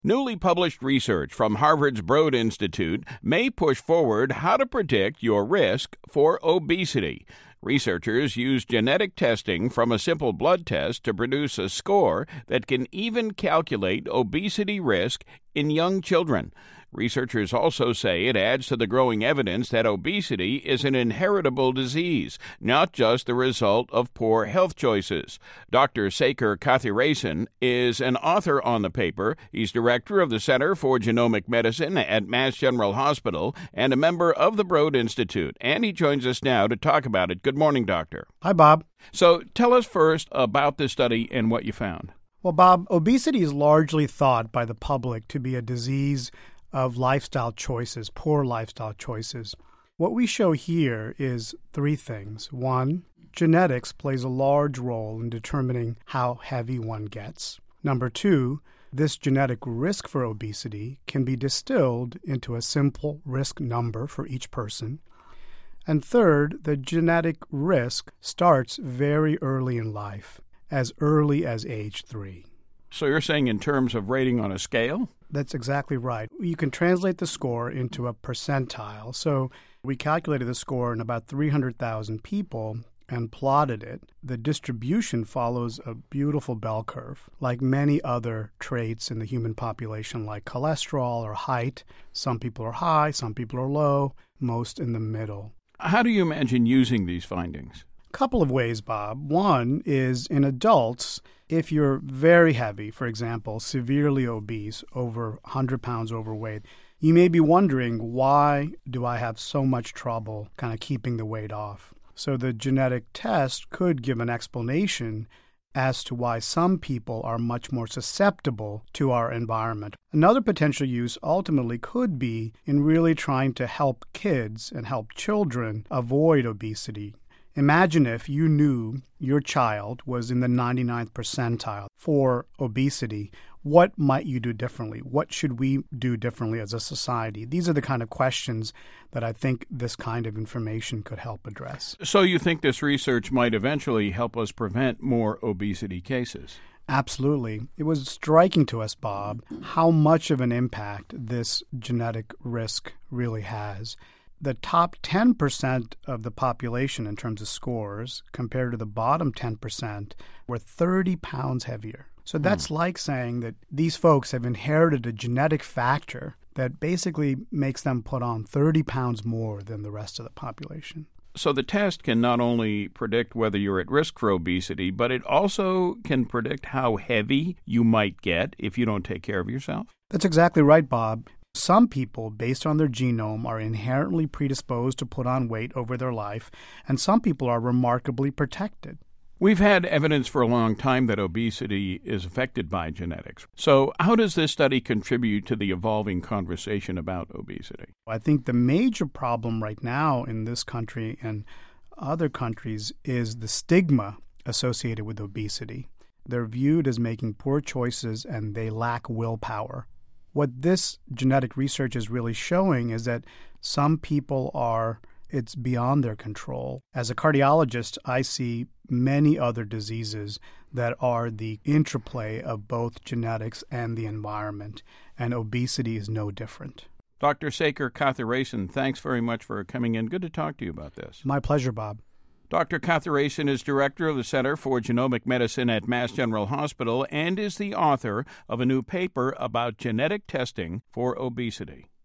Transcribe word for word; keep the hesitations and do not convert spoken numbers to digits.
Newly published research from Harvard's Broad Institute may push forward how to predict your risk for obesity. Researchers use genetic testing from a simple blood test to produce a score that can even calculate obesity risk in young children. Researchers also say it adds to the growing evidence that obesity is an inheritable disease, not just the result of poor health choices. Doctor Sekar Kathiresan is an author on the paper. He's director of the Center for Genomic Medicine at Mass General Hospital and a member of the Broad Institute. And he joins us now to talk about it. Good morning, Doctor. Hi, Bob. So tell us first about this study and what you found. Well, Bob, obesity is largely thought by the public to be a disease of lifestyle choices, poor lifestyle choices. What we show here is three things. One, genetics plays a large role in determining how heavy one gets. Number two, this genetic risk for obesity can be distilled into a simple risk number for each person. And third, the genetic risk starts very early in life, as early as age three. So you're saying in terms of rating on a scale? That's exactly right. You can translate the score into a percentile. So we calculated the score in about three hundred thousand people and plotted it. The distribution follows a beautiful bell curve, like many other traits in the human population, like cholesterol or height. Some people are high, some people are low, most in the middle. How do you imagine using these findings? Couple of ways, Bob. One is in adults, if you're very heavy, for example, severely obese, over one hundred pounds overweight, you may be wondering, why do I have so much trouble kind of keeping the weight off? So the genetic test could give an explanation as to why some people are much more susceptible to our environment. Another potential use ultimately could be in really trying to help kids and help children avoid obesity. Imagine if you knew your child was in the ninety-ninth percentile for obesity. What might you do differently? What should we do differently as a society? These are the kind of questions that I think this kind of information could help address. So you think this research might eventually help us prevent more obesity cases? Absolutely. It was striking to us, Bob, how much of an impact this genetic risk really has. The top ten percent of the population in terms of scores compared to the bottom ten percent were thirty pounds heavier. So that's hmm. like saying that these folks have inherited a genetic factor that basically makes them put on thirty pounds more than the rest of the population. So the test can not only predict whether you're at risk for obesity, but it also can predict how heavy you might get if you don't take care of yourself? That's exactly right, Bob. Some people, based on their genome, are inherently predisposed to put on weight over their life, and some people are remarkably protected. We've had evidence for a long time that obesity is affected by genetics. So how does this study contribute to the evolving conversation about obesity? I think the major problem right now in this country and other countries is the stigma associated with obesity. They're viewed as making poor choices and they lack willpower. What this genetic research is really showing is that some people are, it's beyond their control. As a cardiologist, I see many other diseases that are the interplay of both genetics and the environment, and obesity is no different. Doctor Sekar Kathiresan, thanks very much for coming in. Good to talk to you about this. My pleasure, Bob. Doctor Kathiresan is director of the Center for Genomic Medicine at Mass General Hospital and is the author of a new paper about genetic testing for obesity.